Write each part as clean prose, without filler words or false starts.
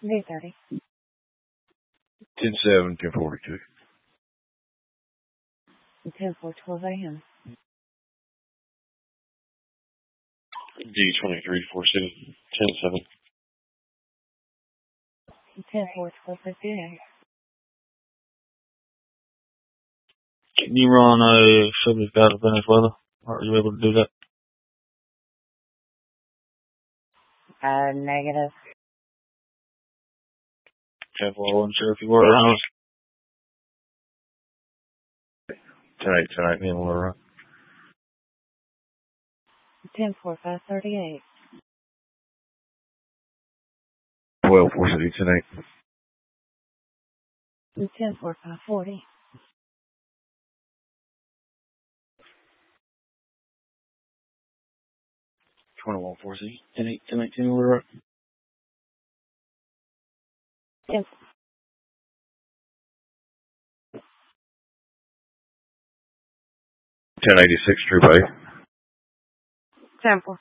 D30. 10-7, 10-42. 10-4, 12 a.m. D23, 4-7, 10-7. 10-4, 12:58. Can you run a subject out of Venezuela? Are you able to do that? Negative. 10-4, I wasn't sure if you were around. 10-8, 10-8, Little Rock. 10-4, 5:38. 12, 4 City, 10-8. 10-4, 5:40. 21, 4 City, 10-8, 10-8, 10 Little Rock. 10. 10-86, Troop A. 10-4.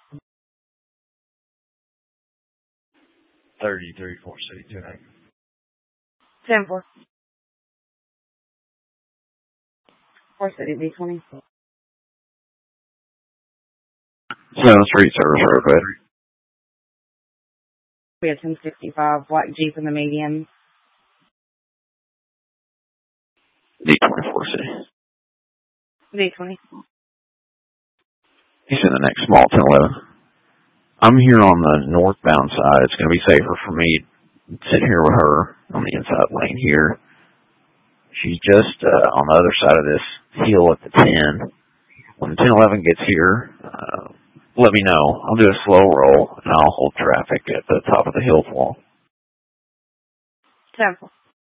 33, 4 City, 10-8. 10-4. 4 City, D20. 7 Street Service Road, Battery. We have 1065, black Jeep in the median. D24 City. D20. He's in the next small 10-11. I'm here on the northbound side. It's going to be safer for me to sit here with her on the inside lane here. She's just on the other side of this hill at the 10. When the 10-11 gets here, let me know. I'll do a slow roll, and I'll hold traffic at the top of the hill wall. 10-4.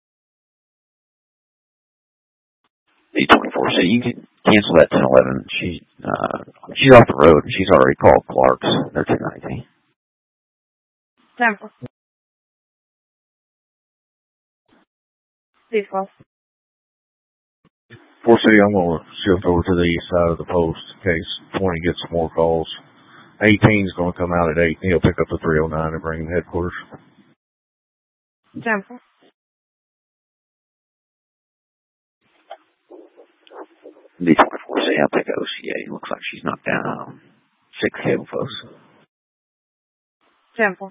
D24, so you can cancel that 10-11. She's off the road, and she's already called Clark's. They're 10-19. 10-4. D12. 4 City, I'm going to shift over to the east side of the post in case 20 gets more calls. 18's going to come out at 8. He'll pick up the 309 and bring him to headquarters. 10-4. D24, say I'll take OCA. Looks like she's knocked down 6 cable posts. 10-4.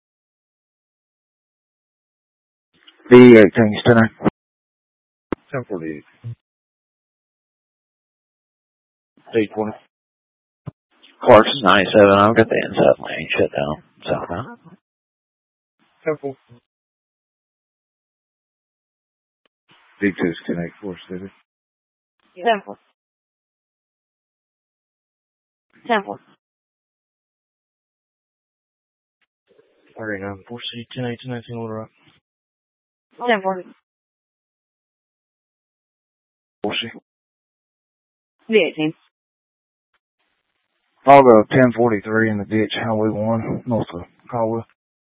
D18's 10-9. 10-48. D20. Clark's is 97. I've got the inside lane shut down. Southbound. 10-4. D2's 10-8, 4 City. 10-4. 10-4. 39, 4 City, 10-8, 10-19 Little Rock. 10-4. 4 City. D18. I'll go 1043 in the ditch, Highway 1, north of Caldwell.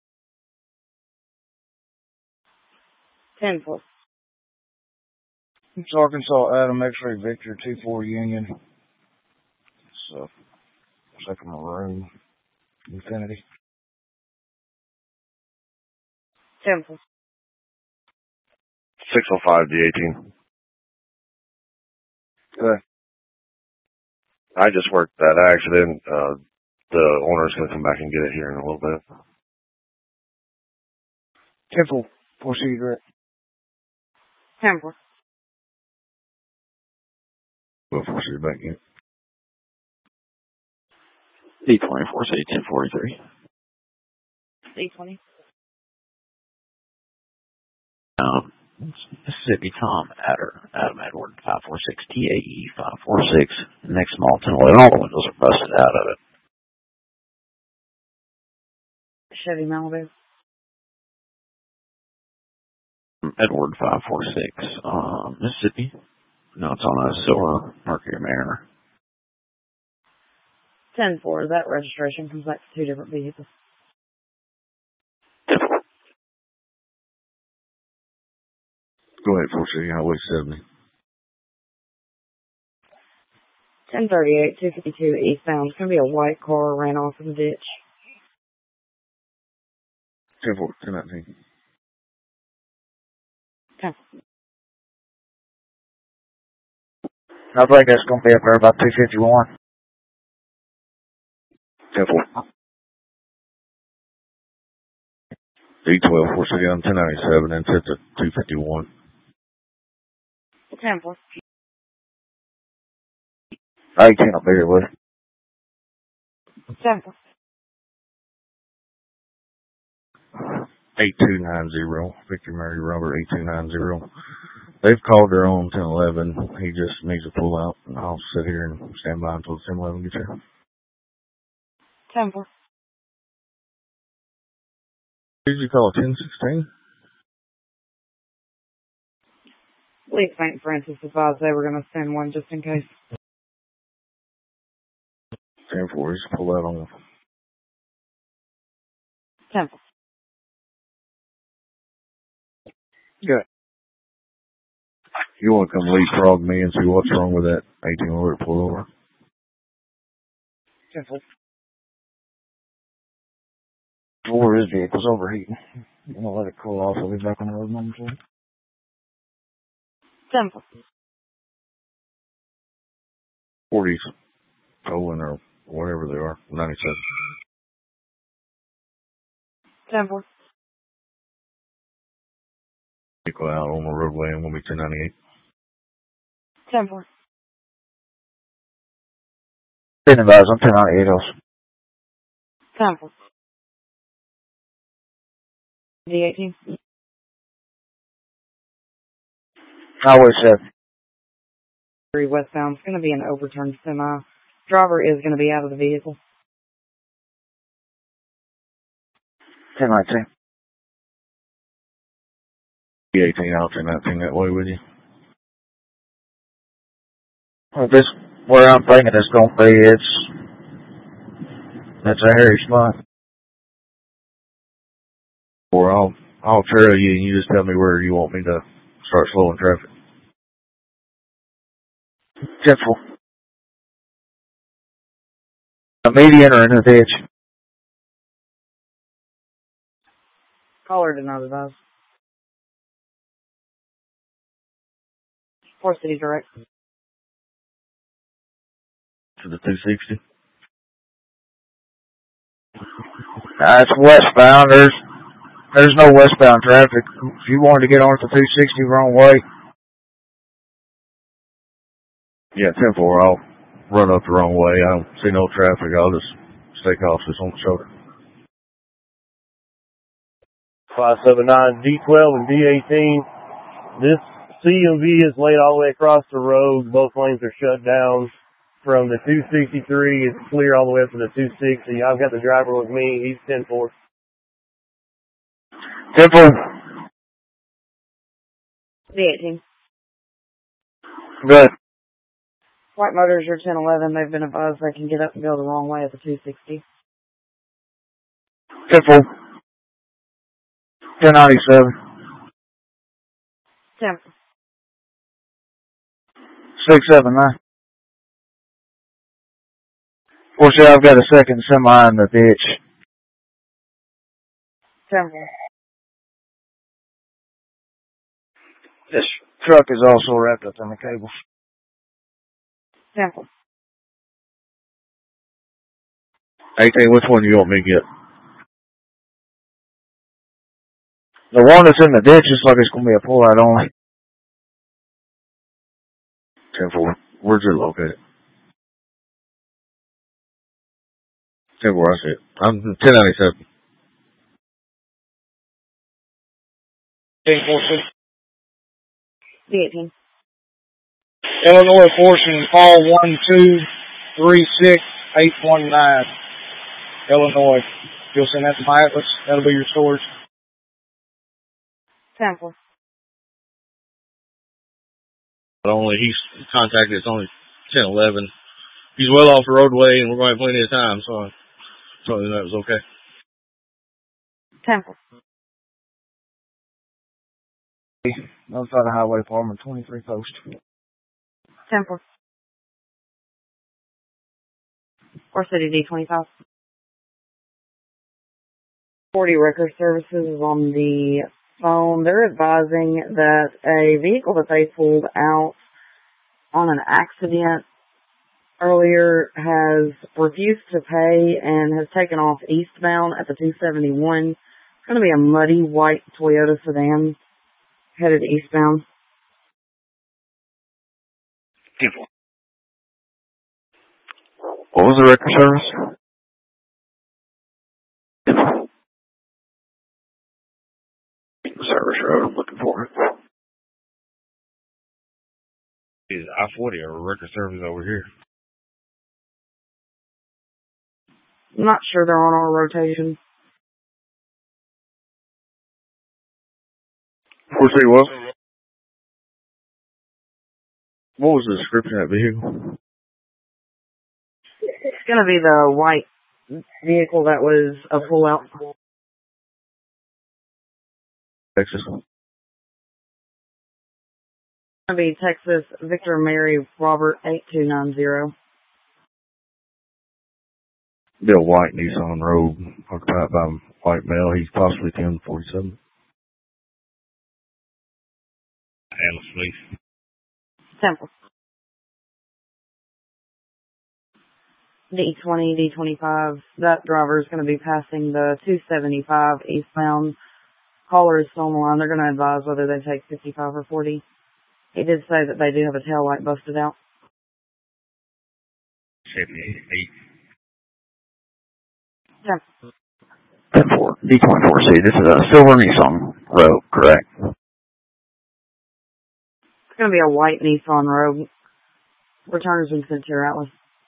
10-4. It's Arkansas Adam X-Ray Victor 24 Union. So, second maroon Infinity. 10-4. 605 D18. Good. I just worked that accident. The owner's going to come back and get it here in a little bit. 10-4. 4 City Direct. 10-4. Well, 4 City back in. D24 City, 1043. D20. Mississippi Tom Adam Edward, 546 TAE 546. Next small 10-11. All the windows are busted out of it. Chevy Malibu. Edward 546. Mississippi. No, it's on a silver Mercury Mariner. 10-4. That registration comes back to 2 different vehicles. Go ahead, 4 City, Highway 70. 1038, 252 eastbound. It's going to be a white car ran off in the ditch. 10-4, 10-19. 10. I think that's going to be up there about 251. 10-4. D12, we're sitting on 1097 and set to 251. 10-4. 18 will be here with it. 10-4. 8290, Victor Mary Robert 8290. They've called their own 1011. He just needs to pull out, and I'll sit here and stand by until 1011 gets here. 10-4. Did you call 1016? Lee St. Francis advised they were going to send one just in case. 10-4, just pull out on 10-4. Good. You want to come leapfrog me and see what's wrong with that 18 wheeler pull over? 10-4. 4 his vehicle's overheating. I'm going to let it cool off. I'll be back on the road momentarily. 10-4. 40s, towing or whatever they are, 97. 10-4. Vehicle out on the roadway and we'll be 1098. 10-4. Been advised, I'm 1098 else. 10-4. D18. Highway 7. 3 westbound. It's going to be an overturned semi. Driver is going to be out of the vehicle. 1019. D18 out, 1019 that way with you. Well, this, where I'm thinking it's going to be, it's a hairy spot. Or I'll trail you and you just tell me where you want me to start slowing traffic. 10-4. A median or in the ditch? Caller did not advise. 4 City Direct. To the 260. It's westbound. There's no westbound traffic. If you wanted to get on the 260 wrong way. Yeah, 10-4, I'll run up the wrong way. I don't see no traffic. I'll just stay cautious on the shoulder. 579 D12 and D18. This CMV is laid all the way across the road. Both lanes are shut down. From the 263, it's clear all the way up to the 260. I've got the driver with me. He's 10-4. 10-4. D18. Good. White Motors are 1011. They've been advised they can get up and go the wrong way at the 260. 10-4. 1097. 10. 679. Fortunately, I've got a second semi in the ditch. 10. This truck is also wrapped up in the cables. 10. 18, which one do you want me to get? The one that's in the ditch is like it's going to be a pull-out only. 10-4. Where's it located? 10-4, I see it. I'm 1097. 10-4. D18. Illinois Fortune, call 1236819. Illinois. You'll send that to my Atlas. That'll be your source. 10. But only he's contacted. It's only 10:11. He's well off the roadway, and we're going to have plenty of time. So I told him that was okay. 10. Notify the highway department, 23 post. 10. 4 City D25. 40 Record Services is on the phone. They're advising that a vehicle that they pulled out on an accident earlier has refused to pay and has taken off eastbound at the 271. It's going to be a muddy white Toyota sedan headed eastbound. What was the record service? Service road, I'm looking for it. Is I-40 or record service over here? I'm not sure they're on our rotation. 4C what? What was the description of that vehicle? It's going to be the white vehicle that was a pull-out. Texas. It's going to be Texas Victor Mary Robert 8290. Be a white Nissan Rogue, occupied by a white male. He's possibly 1047. Alice, please. Temple. D20, D25. That driver is going to be passing the 275 eastbound. Caller is still on the line. They're going to advise whether they take 55 or 40. He did say that they do have a tail light busted out. 78. Temple. 10-4, D24C. This is a silver Nissan Rogue, correct? It's going to be a white Nissan Rogue. Return has been sent to your Atlas.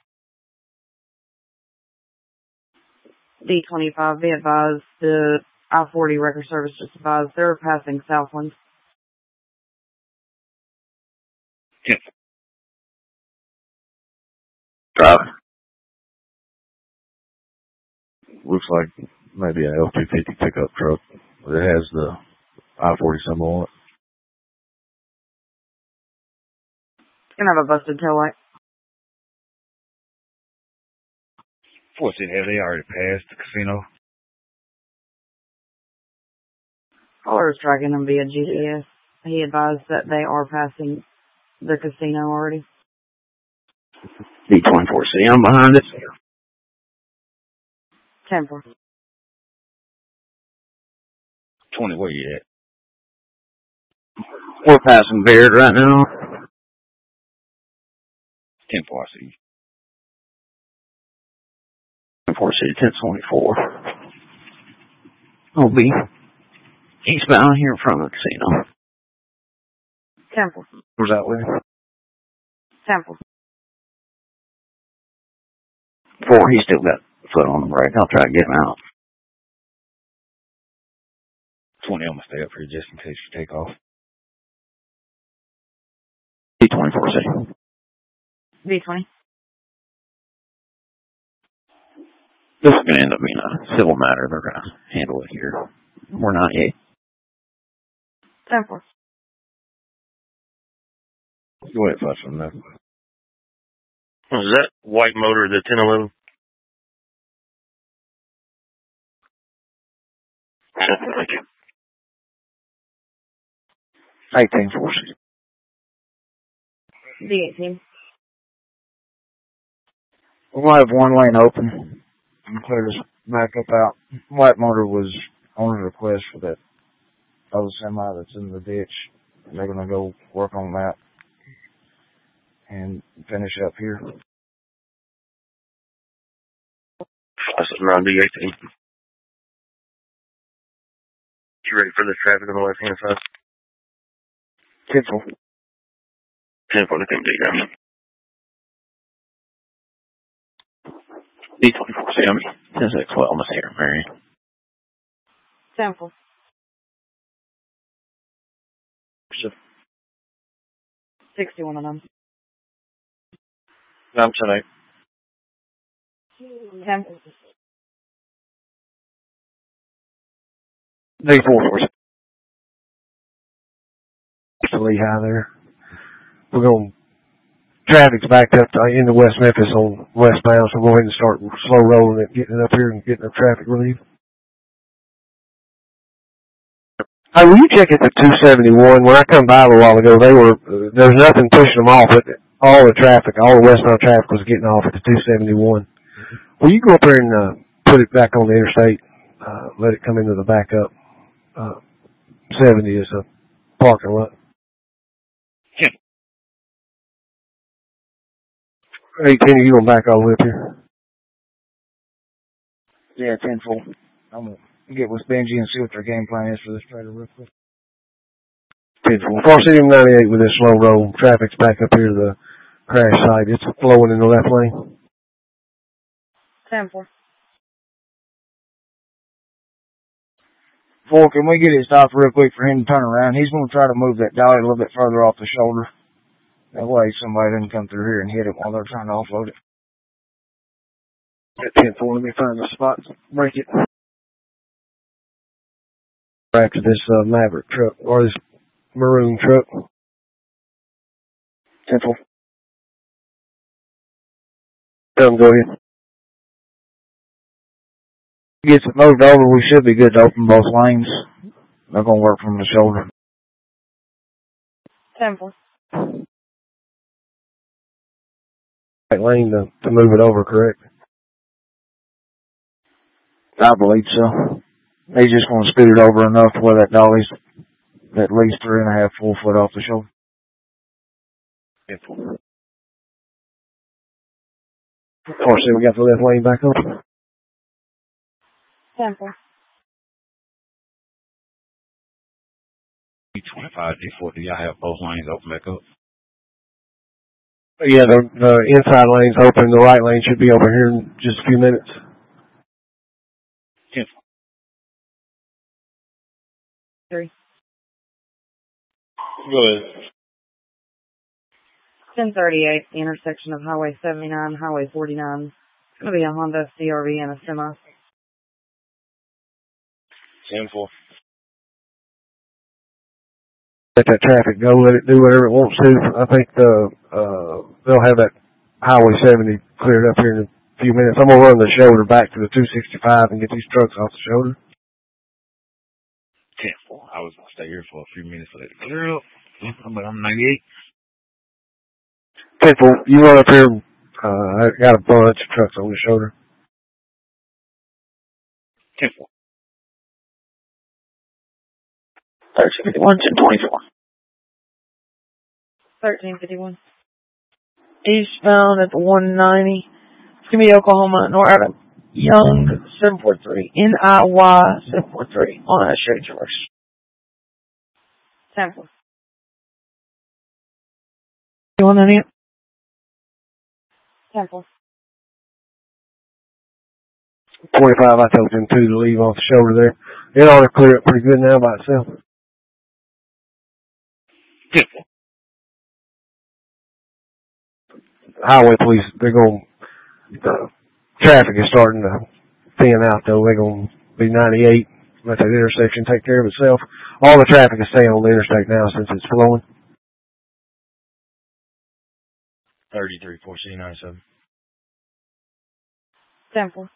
D25, be advised, the I-40 record service just advised they're passing Southland. Yes. Driver. Looks like maybe an L250 pickup truck. It has the I-40 symbol on it. It's going to have a busted tail light. What's it? Have they already passed the casino? Caller is tracking them via GPS. He advised that they are passing the casino already. D24C, I'm behind it. 10-4. 20, where you at? We're passing Baird right now. 10-4, I see. 10-4C, 1024. I'll be eastbound here in front of the casino. 10-4. Where's that way? 10-4. 4, he's still got foot on the brake. I'll try to get him out. 20, I'm going to stay up here just in case you take off. D24C. D20. This is going to end up being a civil matter. They're going to handle it here. We're not yet. 10-4. Go ahead, flash on that. Oh, is that white motor, the 1011? Thank you. 1840. D18. We'll have one lane open and clear this back up out. White motor was on a request for that other semi that's in the ditch. They're going to go work on that and finish up here. That's around D18. You ready for the traffic on the left hand side? 10-4. 10-4, they can do that. D24C, I'm 10-6, almost here, Mary. 10-4. 61 of them. I'm tonight. 10. D4. Lehigh there. We're going, traffic's backed up into West Memphis on westbound, so we'll go ahead and start slow rolling it, getting it up here and getting the traffic relief. Hey, will you check at the 271? When I come by a while ago, there was nothing pushing them off, but all the westbound traffic was getting off at the 271. Will you go up there and put it back on the interstate? Let it come into the backup. 70 is a parking lot. Yeah. Hey, Kenny, you gonna back all the way up here? Yeah, 10-4. I'm going to get with Benji and see what their game plan is for this trailer real quick. 10-4. Far City 98 with this slow roll. Traffic's back up here to the crash site. It's flowing in the left lane. 10-4. 4, can we get it stopped real quick for him to turn around? He's going to try to move that dolly a little bit further off the shoulder. That way somebody doesn't come through here and hit it while they're trying to offload it. At 10-4, let me find the spot. Break it. After this Maverick truck, or this maroon truck. 10-4. Go ahead. Gets it moved over, we should be good to open both lanes. They're going to work from the shoulder. 10-4. Right lane to move it over, correct? I believe so. He's just going to scoot it over enough to where that dolly's at least 3.5, 4 foot off the shoulder. 10-4. Of course, we got the left lane back open. 10-4. 25 D4, do y'all have both lanes open back up? Yeah, the inside lane's open. The right lane should be open here in just a few minutes. 10-4. 3. Go ahead. 1038, the intersection of Highway 79, Highway 49. It's going to be a Honda CRV and a semi. 10-4. Let that traffic go. Let it do whatever it wants to. I think they'll have that Highway 70 cleared up here in a few minutes. I'm going to run the shoulder back to the 265 and get these trucks off the shoulder. 10-4. I was going to stay here for a few minutes for that to clear up. But I'm 98. 10-4. You run up here. I got a bunch of trucks on the shoulder. 10-4. 1351, 1024. 1351. Eastbound at the 190. It's going to be Oklahoma, north out of Young, 743. NIY, 743 on that straight traverse. 10-4. You want any? 10-4. 25, I told them to leave off the shoulder there. It ought to clear up pretty good now by itself. 10-4. Highway police, the traffic is starting to thin out though. They're going to be 98, let that intersection take care of itself. All the traffic is staying on the interstate now since it's flowing. 33, 4C97. 10-4.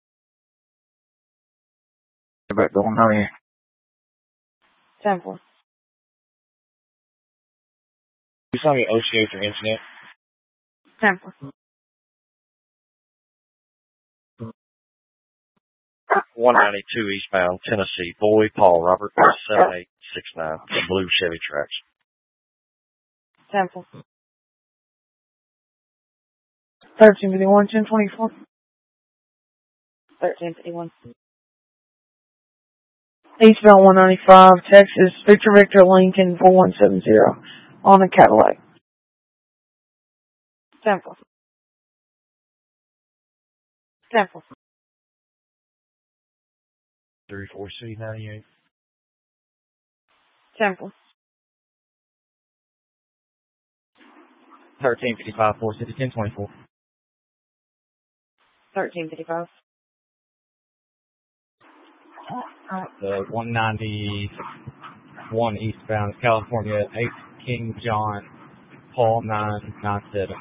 Back going on here. 10-4. You saw me OCA with your internet. 10-4. 192 eastbound, Tennessee. Boy, Paul Robert, 7869. Blue Chevy Trax. 10-4. 1351, 1024. 1351. Eastbound 195, Texas, Victor Lincoln 4170 on a Cadillac. 10-4. 10-4. 34C98. 10-4. 1355, 460, 1024. 1355. The 191 eastbound, California, 8 King John, Paul 997.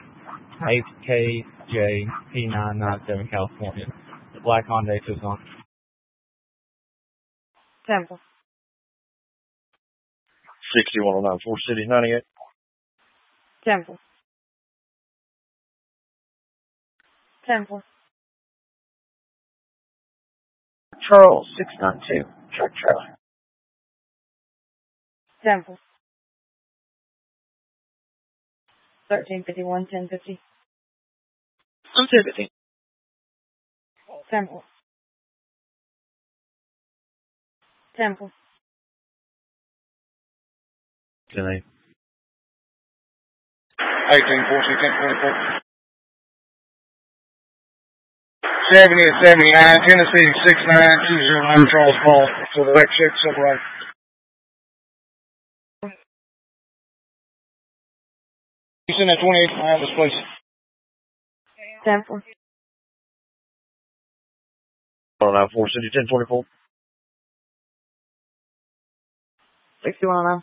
8KJ P997, California. The black Hyundai Tucson. 10-4. 6109 4 City 98. Temple. Temple. Charles 692. Truck trailer. Temple. 1351 1050. I'm 1050. Temple. Temple. 10-8. 18-4, 70 at 79, Tennessee 6920, Charles Paul, to the left check, silver right. You send that 28 behind this place. Temple. 4 City 1024. 6109.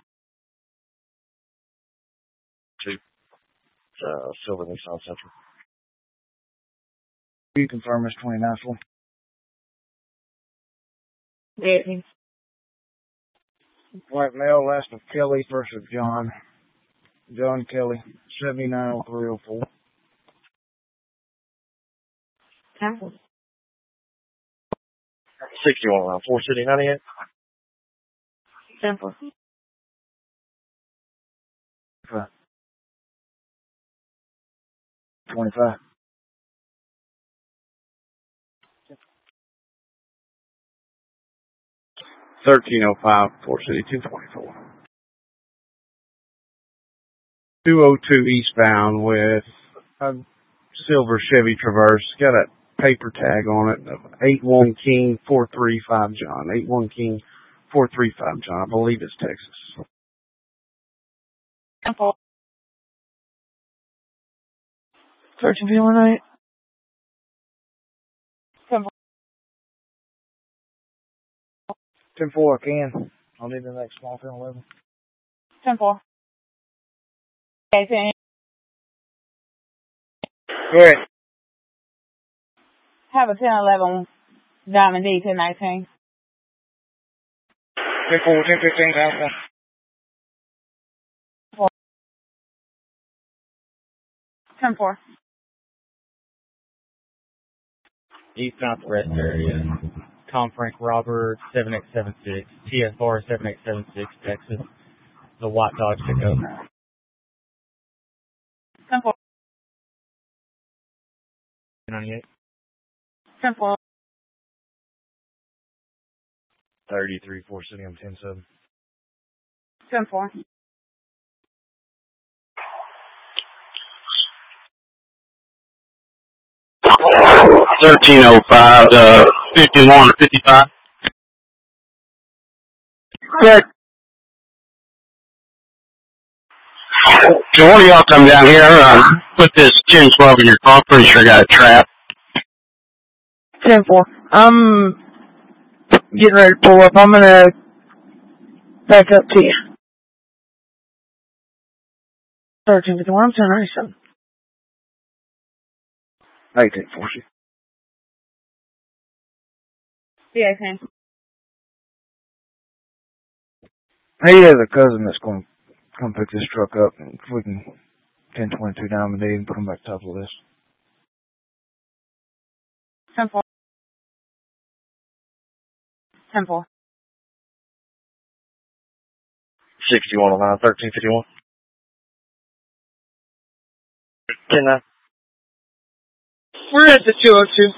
2. Silver Nissan Central. You confirm it's 29-4. 18. White male, last of Kelly, first of John. John Kelly, 790304. Temple. 6109 4 City 98. Temple. 25. 1305, 4 City 224. 202 eastbound with a silver Chevy Traverse. Got a paper tag on it of 81 King 435 John. 81 King 435 John. I believe it's Texas. Temple. 1351 Temple. 10-4, I can. I'll need the next small 10-11. Temple. 18. Go ahead. Have a 1011 Diamond D 1019. 10-4, 10-15, down 10-4. Eastbound West area. Tom Frank Robert 7876. TSR 7876 Texas. The white Dodge pickup. 10-4. 98. 10-4. 33, 4 City, I'm 10-7. 10-4. 1305, 51 or 55. Good. So one of y'all come down here, put this 1012 in your car. Pretty sure I got it trapped. 10-4. I'm getting ready to pull up. I'm gonna back up to you. 1351. I'm 1097. 18-4. Yeah, I can. He has a cousin that's going to come pick this truck up, and if we can 1022 Diamond D and put him back top of the list. 10-4. 10-4. 6109 1351. 10-9. We're at the 202.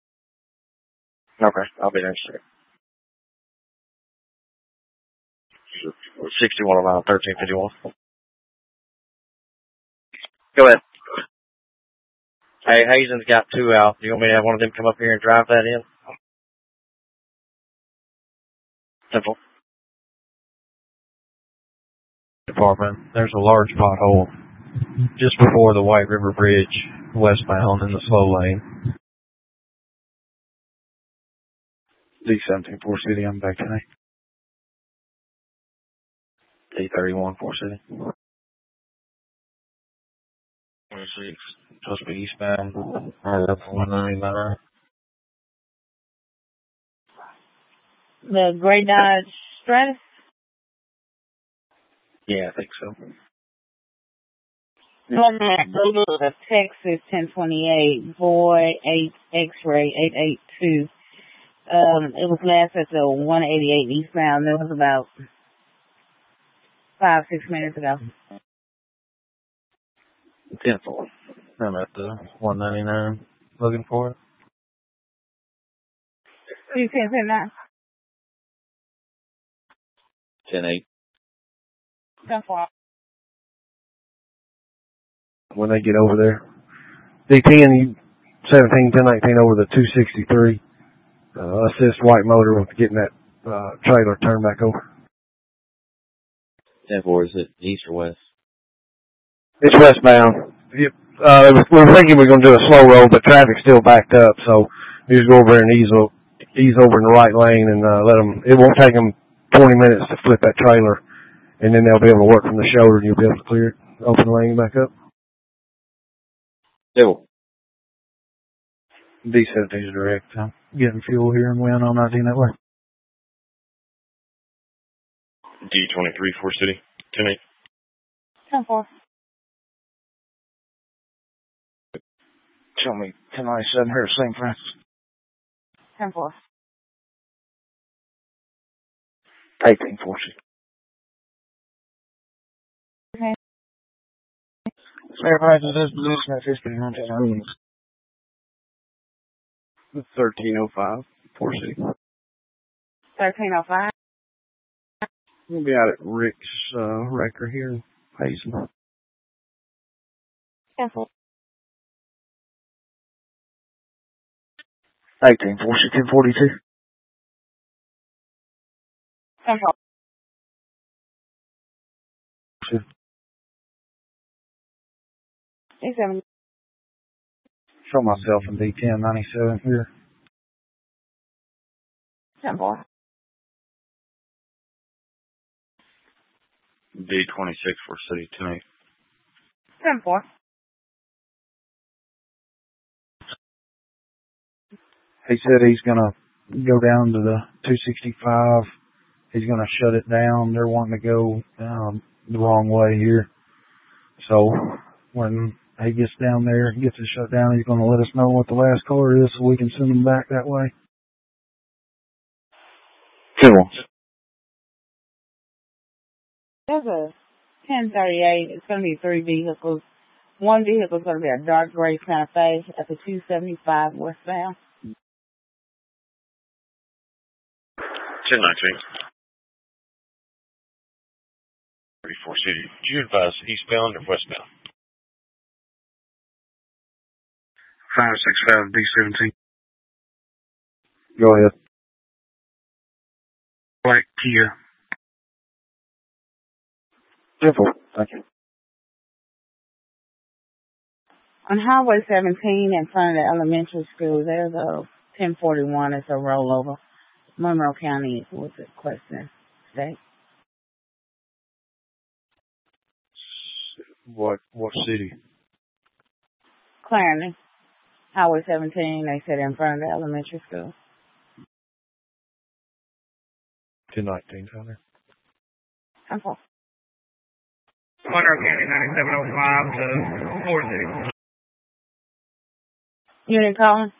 Okay, I'll be there in a second. 6109 1351. Go ahead. Hey, Hazen's got 2 out. You want me to have one of them come up here and drive that in? Simple. Department, there's a large pothole just before the White River Bridge, westbound in the slow lane. D17, 4 City, I'm back tonight. D31 4 City. 26. Supposed to be eastbound. Right up 199. The Gray Dodge Stratus. Yeah, I think so. The Texas 1028, Boy 8 X-ray 882. It was last at the 188 eastbound. That was about 5-6 minutes ago. 10-4. I'm at the 199 looking for it. You can't say that. 10-8. 10-4. When they get over there. D10, 17, 1019 over the 263. Assist white motor with getting that trailer turned back over. 10-4, is it east or west? It's westbound. Yep. We were thinking we were going to do a slow roll, but traffic's still backed up, so we just go over there and ease over in the right lane and let them. It won't take them 20 minutes to flip that trailer, and then they'll be able to work from the shoulder, and you'll be able to clear it, open the lane back up. Still. D17's direct. I'm getting fuel here and win on 19 that way. D23, 4 City, 10-8. 10-4. Show me 1097 here at St. Francis. 10-4. 18, 4 City. Okay. St. Francis is position at 15. 1305, 4 City. 1305. We'll be out at Rick's wrecker here in Hazen. 10-4. 18, 4 City, 1042. 10-4. D7. Show myself in D10 97 here. 10-4. D26, 4 City, 10-8. 10-4. He said he's going to go down to the 265. He's going to shut it down. They're wanting to go the wrong way here. So when he gets down there and gets it shut down, he's going to let us know what the last car is so we can send them back that way. 2-1. There's a 1038. It's going to be 3 vehicles. One vehicle is going to be a dark gray Santa Fe at the 275 westbound. 10-19. 34 City. Did you advise eastbound or westbound? 565 D17. Go ahead. Black Kia. 10-4. Thank you. On Highway 17 in front of the elementary school, there's a 1041. It's a rollover. Monroe County was the question. State. What city? Clarendon. Highway 17, they said in front of the elementary school. 1019 down there. 10-4. Monroe County 9705 to 4 City. Unit calling?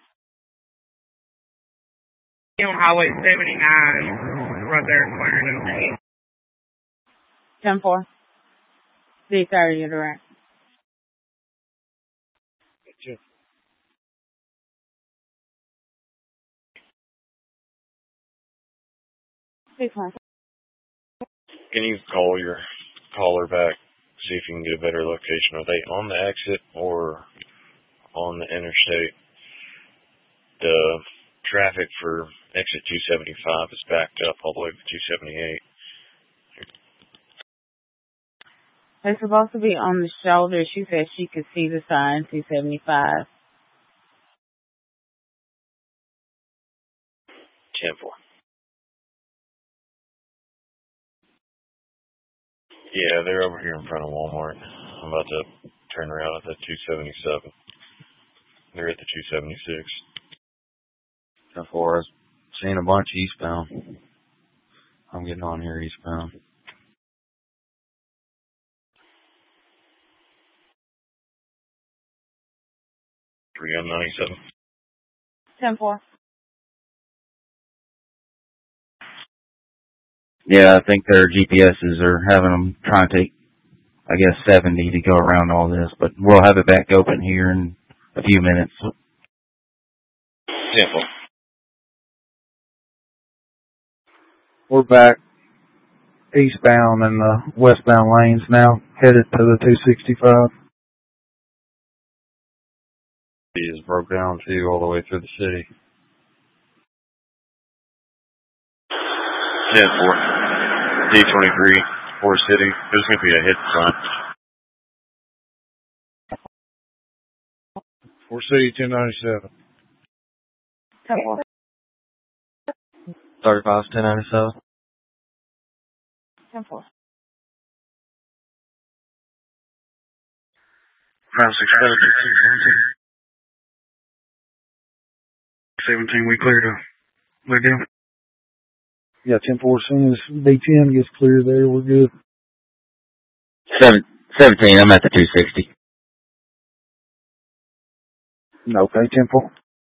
On Highway 79, right there in Clarendon. 10-4. D30, you're direct. Can you call your caller back, see if you can get a better location? Are they on the exit or on the interstate? The traffic for exit 275 is backed up all the way to 278. They're supposed to be on the shoulder. She said she could see the sign, 275. 10-4. Yeah, they're over here in front of Walmart. I'm about to turn around at the 277. They're at the 276. 10-4, I've seen a bunch eastbound. I'm getting on here eastbound. 3 on 97. 10-4. Yeah, I think their GPSs are having them trying to take, I guess, 70 to go around all this, but we'll have it back open here in a few minutes. 10-4. We're back eastbound in the westbound lanes now, headed to the 265. He is broke down too all the way through the city. 10-4. D23, Forest City. There's going to be a hit front. Forest City 1097. 10-4. 35, 1097. 10-4. 17, we clear to lay down. Yeah, 10-4, as soon as B10 gets clear there, we're good. 17, I'm at the 260. Okay, 10-4.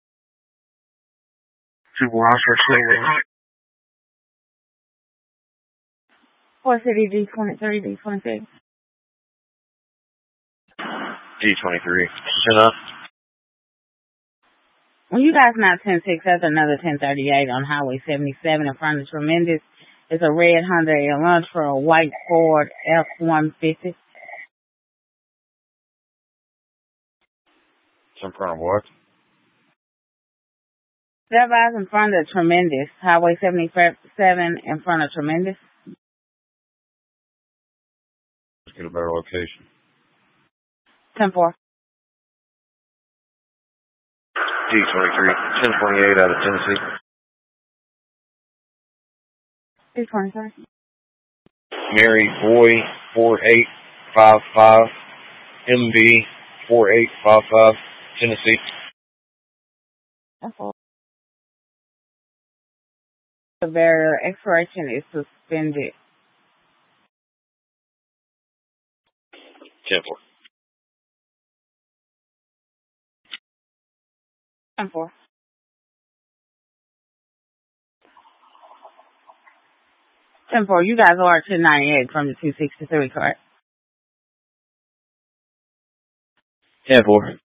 10-4, I'll start slowly. Forest City D23, D26. D23. 10 up. When you guys not 10-6, that's another 1038 on Highway 77 in front of Tremendous. It's a red Honda Elantra, a white Ford F-150. It's in front of what? That guy's in front of Tremendous. Highway 77 in front of Tremendous. Let's get a better location. 10-4. D23. 1028 out of Tennessee. D23. Mary Boy 4855. MB 4855. Tennessee. That's all. The barrier expiration is suspended. 10-4. 10-4. You guys are 1098 from the 263, correct? 10-4.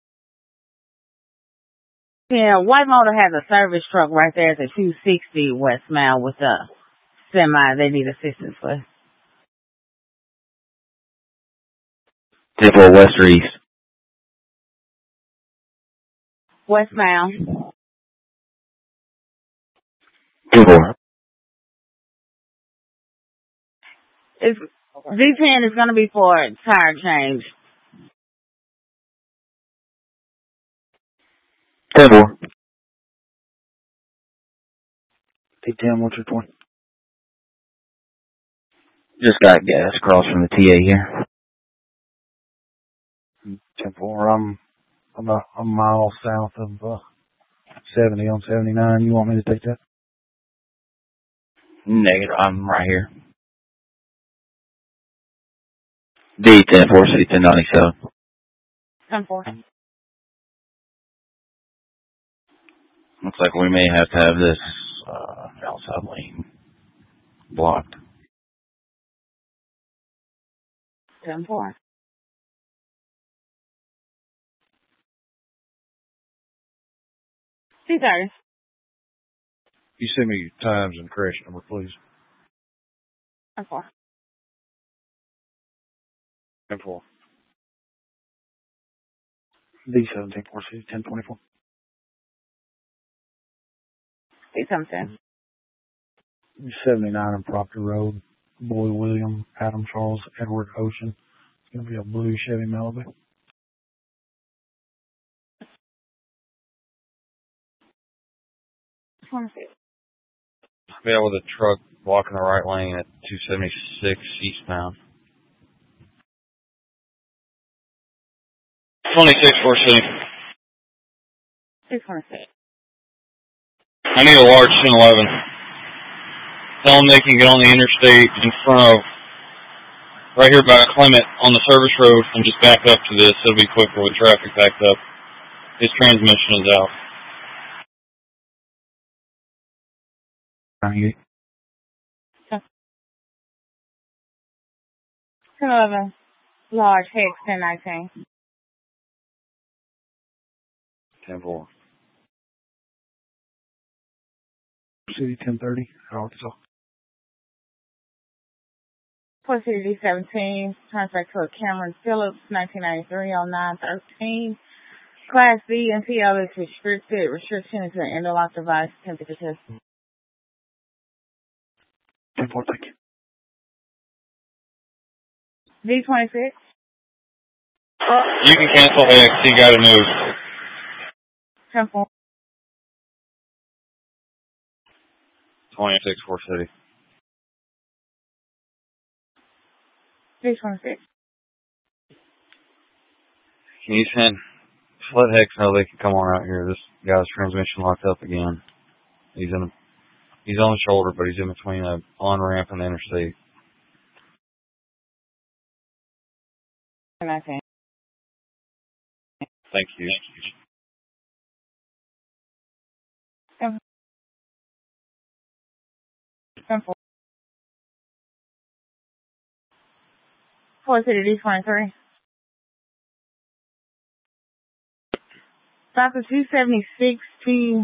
Yeah, White Motor has a service truck right there at the 260 West Mile with a semi they need assistance with. 10-4, west or east? West Mile. 10-4. D10 is going to be for a tire change. 10-4. D10, what's your 20? Just got gas across from the TA here. 10-4, I'm a mile south of 70 on 79. You want me to take that? Negative, I'm right here. D10, Forest City 1097. 10-4. Looks like we may have to have this outside lane blocked. 10-4. C30. You send me your times and crash number, please. 10-4. 10-4. D17, Forest City 1024. D17. 79 on Proctor Road. Boy William, Adam Charles, Edward Ocean. It's going to be a blue Chevy Malibu. Yeah, with a truck blocking the right lane at 276 eastbound. 26 Forest City. 626. I need a large 1011. Tell them they can get on the interstate in front of, right here by Clement on the service road and just back up to this. It'll be quicker with traffic backed up. His transmission is out. 98. 1011, large hex 1019. 10-4. City 1030, Arkansas. Port City D17, contract for Cameron Phillips, 1993 on 913. Class B and TL is restricted. Restriction is an interlock device temperature test. 10-4, thank you. D26. You can cancel X. He got a move. 10-4. 26 Fort City. D26. Can you send? Just let Hex know they can come on out here. This guy's transmission locked up again. He's on the shoulder, but he's in between a on-ramp and the interstate. 19. Thank you. 10-4. Fort City D23. Stop at 276 to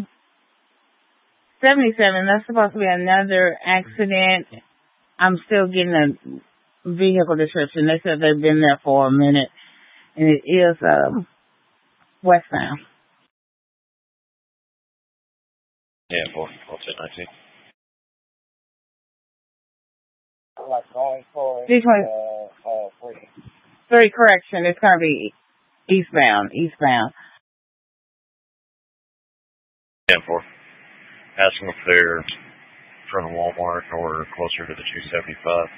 77. That's supposed to be another accident. I'm still getting a vehicle description. They said they've been there for a minute, and it is westbound. Yeah, Fort 19. D23, correction. It's going to be eastbound. 10-4. Asking if they're in front of Walmart or closer to the 275.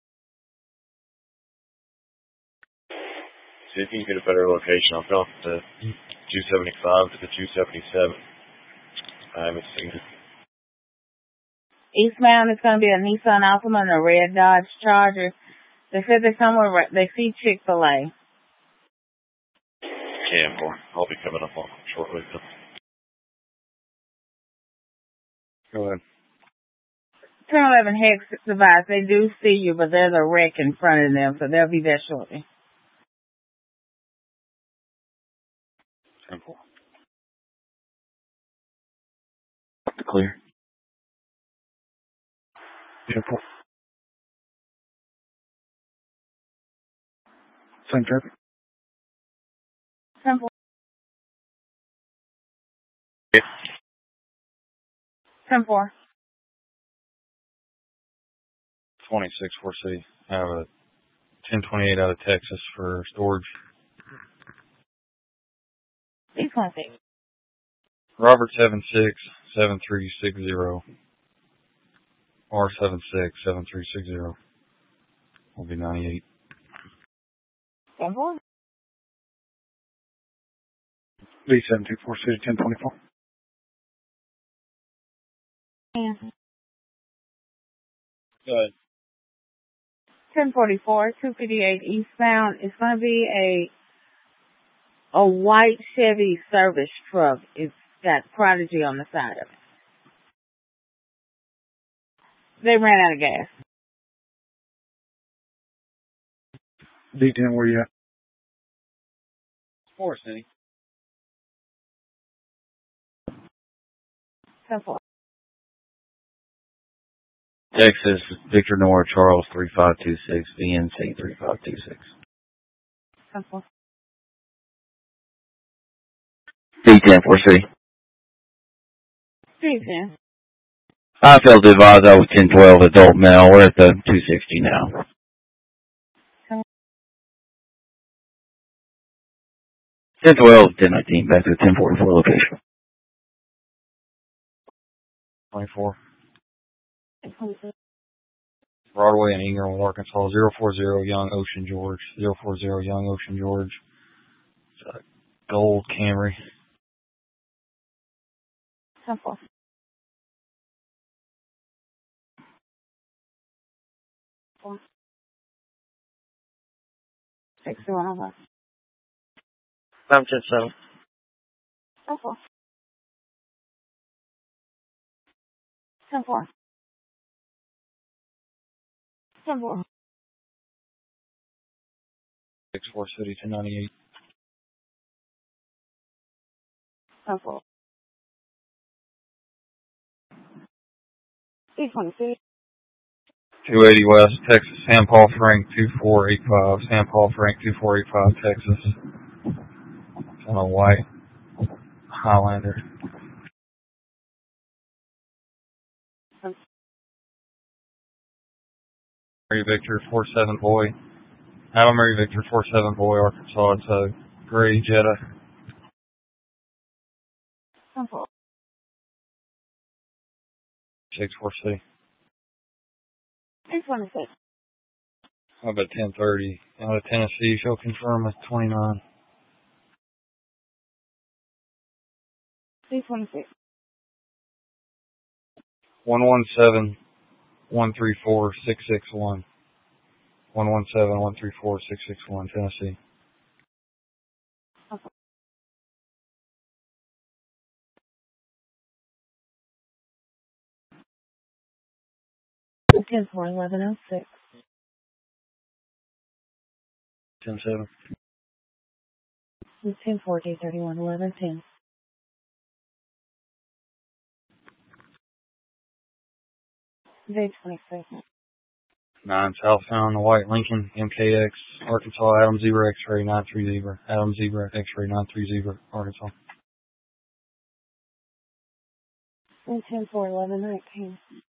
See if you can get a better location. I'll go from the 275 to the 277. I haven't seen it. Eastbound is going to be a Nissan Altima and a red Dodge Charger. They said they're somewhere, they see Chick-fil-A. 10-4. I'll be coming up on shortly. Go ahead. 1011 Hex device. They do see you, but there's a wreck in front of them, so they'll be there shortly. 10-4. Clear. 10-4. Same traffic. 10-4. Yeah. 10-4. 26 Fort City. I have a 1028 out of Texas for storage. D26. Robert 767360. R767360. Will be 98. 10-4. B72 Fort City 1024. Yeah. Go ahead. 1044, 258 eastbound. It's going to be a white Chevy service truck. It's got Prodigy on the side of it. They ran out of gas. D10, where you at? Fort City. 10-4. Texas, Victor Nora, Charles 3526, VNC 3526. 10-4. D10 Fort City. D10. I failed to advise I was 1012 adult male. We're at the 260 now. 1012, 1019, back to the 1044 location. 24. Broadway in Ingram, Arkansas, 040 Young Ocean George, 040 Young Ocean George. It's a gold Camry. 10-4. 61 over. 5-7. 10-4. 10-4. 10-4. 6-4 City 1098. 10-4. E20 City. 280 West, Texas, San Paul Frank 2485. San Paul Frank 2485, Texas. It's on a white Highlander. Mary Victor 47 Boy. Adam Mary Victor 47 Boy, Arkansas. It's a gray Jetta. 10-4. 6-4 City. 826. How about 1030? Out of Tennessee, she'll confirm with 29. 826. 117 134 661. 117 134 661, Tennessee. Okay. 10-4 1106. 10-7. 10-4 D31 1110. 26. 9 southbound, the white Lincoln, MKX, Arkansas, Adam Zebra X-ray 930. Adam Zebra X-ray 930, Arkansas. 10-4 1119.